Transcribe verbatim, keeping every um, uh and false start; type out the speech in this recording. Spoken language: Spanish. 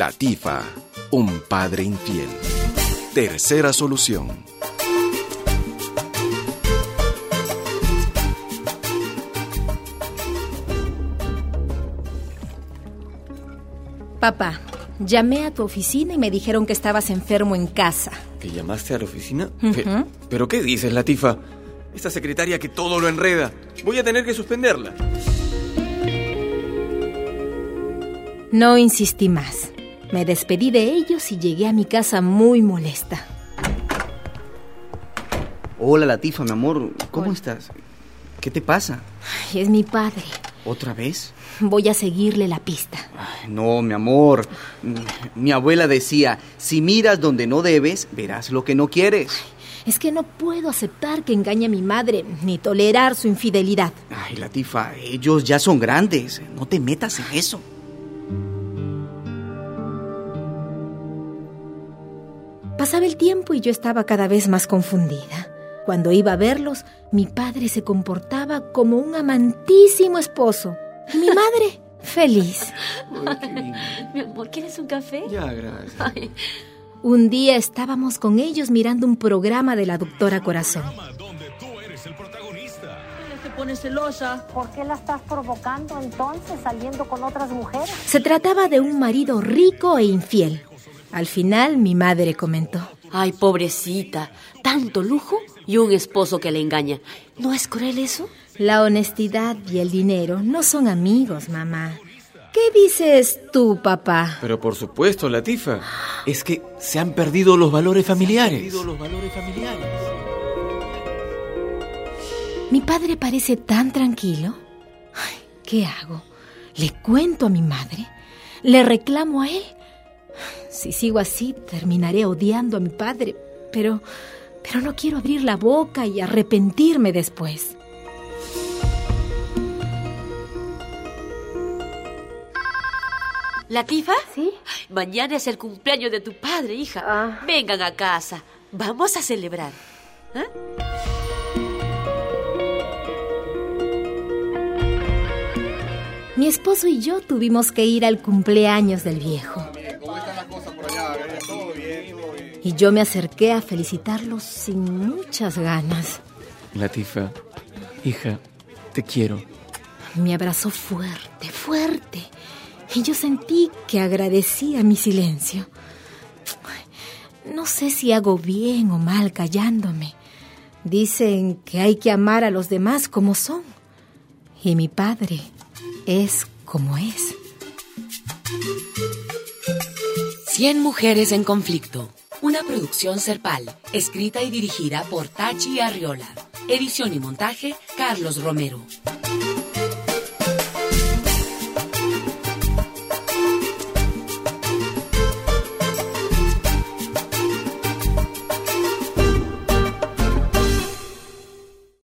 Latifa, un padre infiel. Tercera solución. Papá, llamé a tu oficina y me dijeron que estabas enfermo en casa. ¿Que llamaste a la oficina? Uh-huh. ¿Pero, ¿Pero qué dices, Latifa? Esta secretaria que todo lo enreda. Voy a tener que suspenderla. No insistí más. Me despedí de ellos y llegué a mi casa muy molesta. Hola, Latifa, mi amor. ¿Cómo Hola. estás? ¿Qué te pasa? Ay, es mi padre. ¿Otra vez? Voy a seguirle la pista. Ay, no, mi amor. Mi abuela decía, si miras donde no debes, verás lo que no quieres. Es que no puedo aceptar que engañe a mi madre, ni tolerar su infidelidad. Ay, Latifa, ellos ya son grandes. No te metas en eso. Pasaba el tiempo y yo estaba cada vez más confundida. Cuando iba a verlos, mi padre se comportaba como un amantísimo esposo. Y mi madre, feliz. Ay, qué lindo. Mi amor, ¿quieres un café? Ya, gracias. Ay, Un día estábamos con ellos mirando un programa de la doctora Corazón. Donde tú eres el protagonista. se pone celosa. ¿Por qué la estás provocando entonces saliendo con otras mujeres? Se trataba de un marido rico e infiel. Al final, mi madre comentó: Ay, pobrecita, tanto lujo y un esposo que le engaña. ¿No es cruel eso? la honestidad y el dinero no son amigos, mamá. ¿Qué dices tú, papá? Pero por supuesto, Latifa, es que se han perdido los valores familiares. Se han perdido los valores familiares. Mi padre parece tan tranquilo. Ay, ¿qué hago? ¿Le cuento a mi madre? ¿Le reclamo a él? Si sigo así, terminaré odiando a mi padre, pero, pero no quiero abrir la boca y arrepentirme después. ¿Latifa? ¿Sí? Mañana es el cumpleaños de tu padre, hija. Ah. Vengan a casa. Vamos a celebrar. ¿Eh? Mi esposo y yo tuvimos que ir al cumpleaños del viejo. Y yo me acerqué a felicitarlo sin muchas ganas. Latifa, hija, te quiero. Me abrazó fuerte, fuerte. Y yo sentí que agradecía mi silencio. No sé si hago bien o mal callándome. Dicen que hay que amar a los demás como son. Y mi padre es como es. Cien mujeres en conflicto. Una producción Serpal, escrita y dirigida por Tachi Arriola. Edición y montaje, Carlos Romero.